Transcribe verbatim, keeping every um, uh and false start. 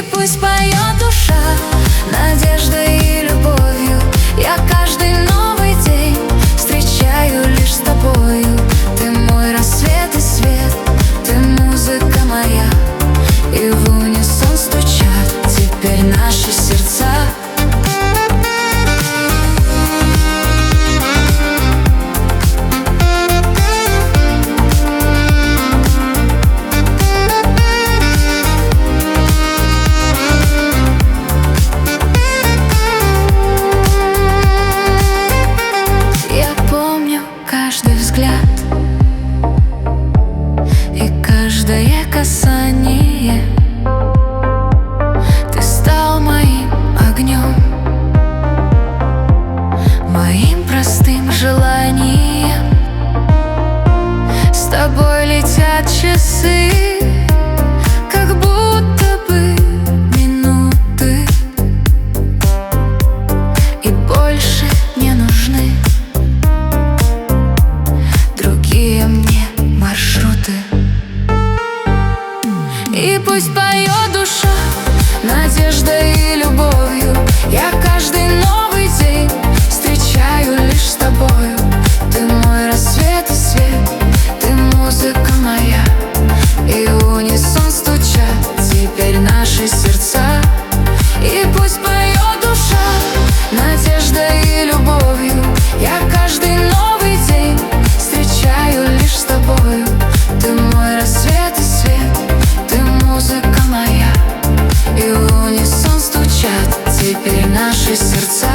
пусть поет душа надеждой и любовью. Я каждый новый день встречаю лишь с тобою. Ты мой рассвет и свет, ты музыка моя, и в унисон стучат теперь наши сердца. Каждый взгляд и каждое касание, ты стал моим огнем, моим простым желанием. С тобой летят часы, как будто бы минуты, и больше не нужны мне маршруты. И пусть поет душа надеждой и любовью. Я каждый новый день встречаю лишь с тобою. Ты мой рассвет и свет, ты музыка моя, и в унисон стучат теперь наши сердца. И пусть поет душа надеждой и любовью. Я каждый новый день встречаю лишь с тобою. Ты мой рассвет и свет, ты музыка моя, и в унисон стучат теперь наши сердца.